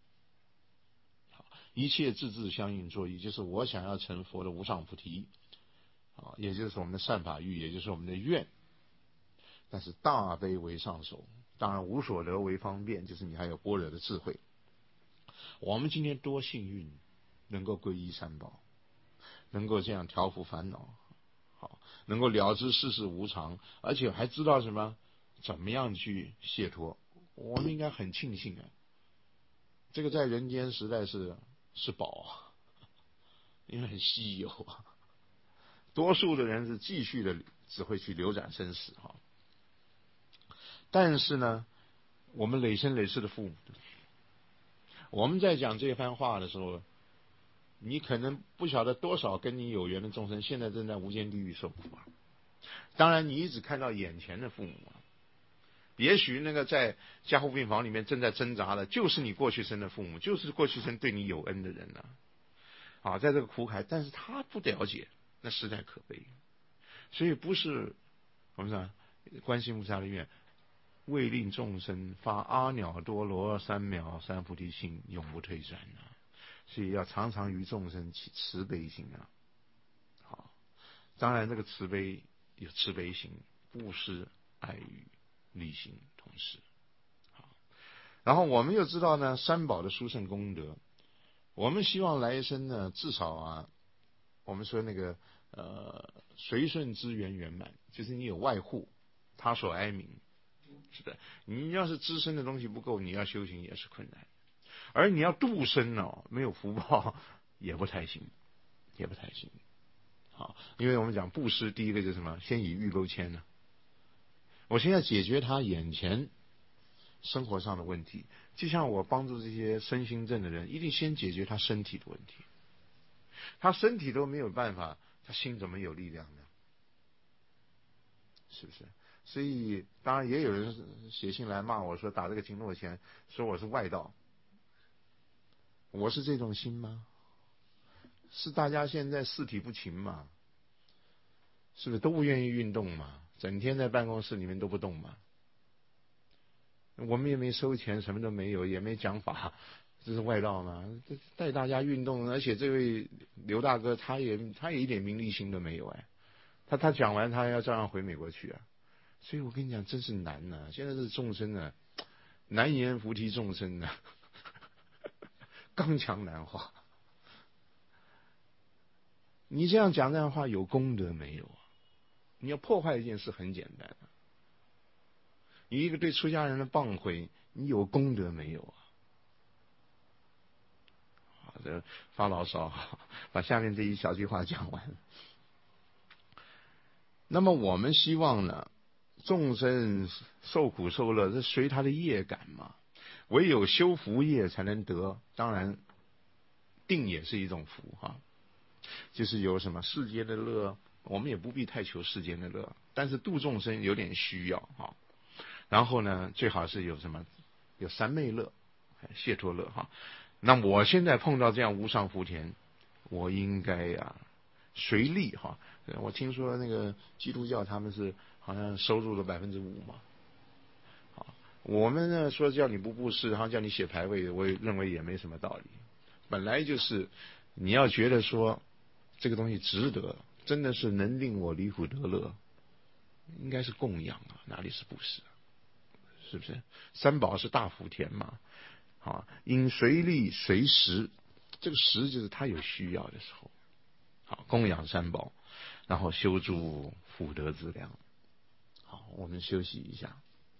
一切自自相应作意，就是我想要成佛的无上菩提啊，也就是我们的善法欲，也就是我们的愿。但是大悲为上首，当然无所得为方便，就是你还有般若的智慧。我们今天多幸运，能够皈依三宝，能够这样调伏烦恼，好，能够了知世事无常，而且还知道什么，怎么样去解脱。我们应该很庆幸啊，这个在人间时代是宝啊，因为很稀有啊。多数的人是继续的只会去流转生死哈。但是呢，我们累生累世的父母，我们在讲这番话的时候，你可能不晓得多少跟你有缘的众生现在正在无间地狱受苦啊。当然你一直看到眼前的父母啊，也许那个在加护病房里面正在挣扎的就是你过去生的父母，就是过去生对你有恩的人啊。啊，在这个苦海，但是他不了解，那实在可悲。所以不是我们讲观世音菩萨的愿，为令众生发阿耨多罗三藐三菩提心，永不退转啊。所以要常常于众生起慈悲心啊。好，当然这个慈悲有慈悲心、布施、爱语、利心同时。好，然后我们又知道呢，三宝的殊胜功德，我们希望来生呢，至少啊，我们说那个随顺之缘圆满，就是你有外护，他所哀悯。是的，你要是资身的东西不够，你要修行也是困难。而你要度生哦，没有福报也不太行，也不太行。好，因为我们讲布施，第一个就是什么？先以欲钩牵呢。我现在解决他眼前生活上的问题，就像我帮助这些身心症的人，一定先解决他身体的问题。他身体都没有办法，他心怎么有力量呢？是不是？所以当然也有人写信来骂我说，打这个经络钱，说我是外道。我是这种心吗？是大家现在四体不勤嘛？是不是都不愿意运动嘛？整天在办公室里面都不动嘛？ 我们也没收钱，什么都没有，也没讲法，这是外道嘛？这带大家运动，而且这位刘大哥他也一点名利心都没有哎，他讲完他要照样回美国去啊，所以我跟你讲，真是难呐、现在是众生啊，难言菩提众生啊，刚强难化。你这样讲这样的话有功德没有啊？你要破坏一件事很简单啊，你一个对出家人的谤毁，你有功德没有啊？好的，发牢骚，把下面这一小句话讲完。那么我们希望呢，众生受苦受乐，这随他的业感嘛。唯有修福业才能得，当然定也是一种福哈，就是有什么世间的乐，我们也不必太求世间的乐，但是度众生有点需要哈。然后呢，最好是有什么，有三昧乐、解脱乐哈。那我现在碰到这样无上福田，我应该呀随力哈。我听说那个基督教他们是好像收入了5%嘛。我们呢说叫你不布施，然后叫你写牌位，我也认为也没什么道理。本来就是你要觉得说这个东西值得，真的是能令我离苦得乐，应该是供养啊，哪里是布施啊？是不是？三宝是大福田嘛，好，因随力随时，这个时就是他有需要的时候，好，供养三宝，然后修筑福德资粮。好，我们休息一下。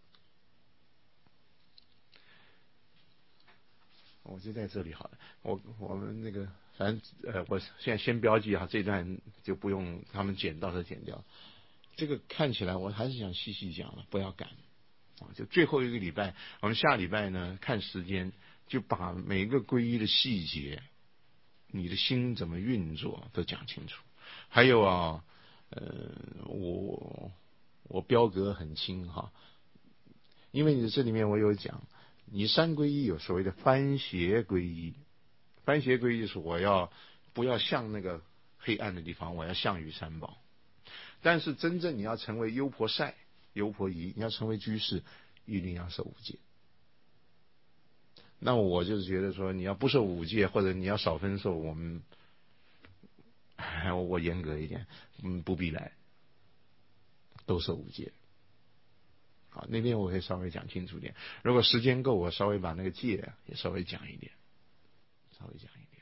我就在这里好了，我们那个反正我现在先标记哈，这段就不用他们剪，到时候剪掉。这个看起来我还是想细细讲了，不要赶啊。就最后一个礼拜，我们下礼拜呢看时间，就把每一个皈依的细节，你的心怎么运作都讲清楚。还有啊，我标格很轻哈，因为你这里面我有讲。你三皈依有所谓的番邪皈依，番邪皈依就是我要不要向那个黑暗的地方，我要向于三宝。但是真正你要成为优婆塞、优婆夷，你要成为居士，一定要受五戒。那我就是觉得说，你要不受五戒，或者你要少分受，我严格一点，不必来，都受五戒。好，那边我会稍微讲清楚点。如果时间够，我稍微把那个戒也稍微讲一点，稍微讲一点。